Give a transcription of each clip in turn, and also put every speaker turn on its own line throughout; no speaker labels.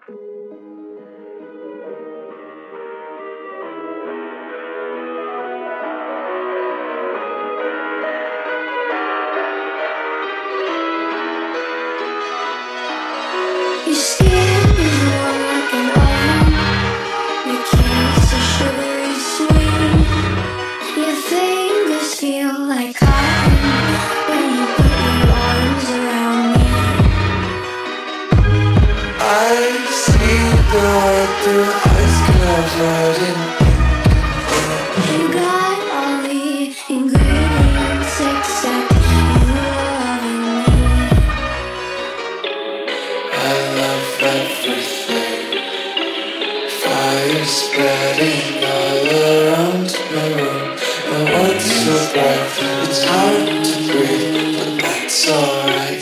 Your skin is warm like an oven. Your kiss is sugary sweet. Your fingers feel like cotton when you put your arms around me.
I see the world through eyes covered in
You got all the ingredients except you loving me.
I love everything. Fire spreading all around the room. And what's so bright? It's hard to breathe, but that's alright.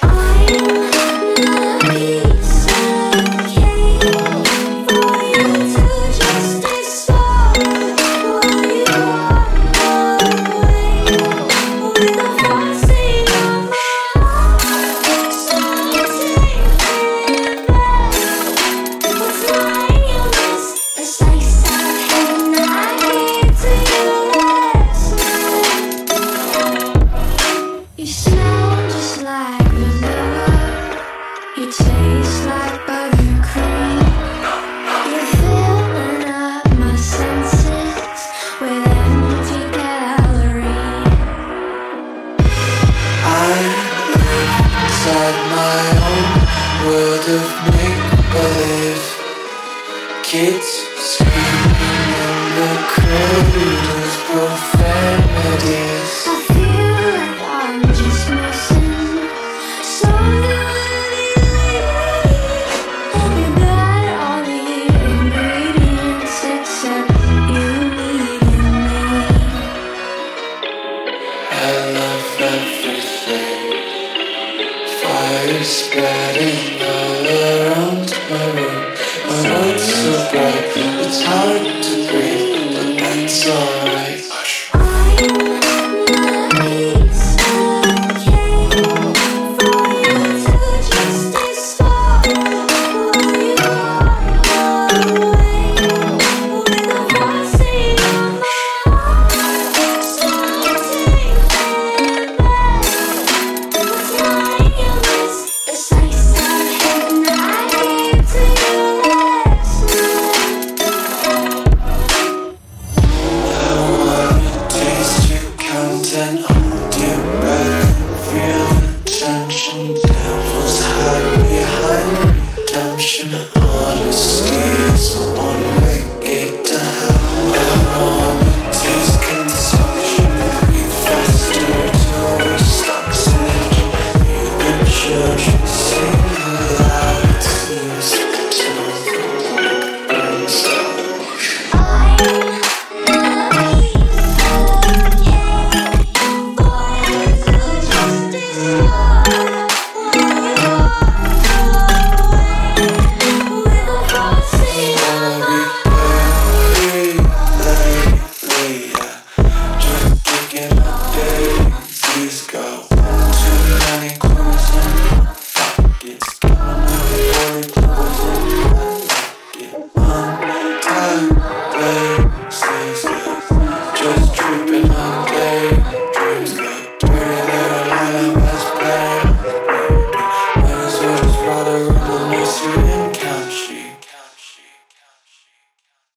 You smell just like vanilla. You taste like buttercream. You're filling up my senses with empty calories.
I live inside my own world of make-believe. Kids screaming in the cradles, profanities.
I feel like I'm just missing something really. You got all the ingredients except you needing me.
I love everything. Fire spreading all around my room. My world's so bright, it's hard to breathe, but that's alright. Taste your content on your breath. Feel the tension. Devils hide behind redemption. Honesty is the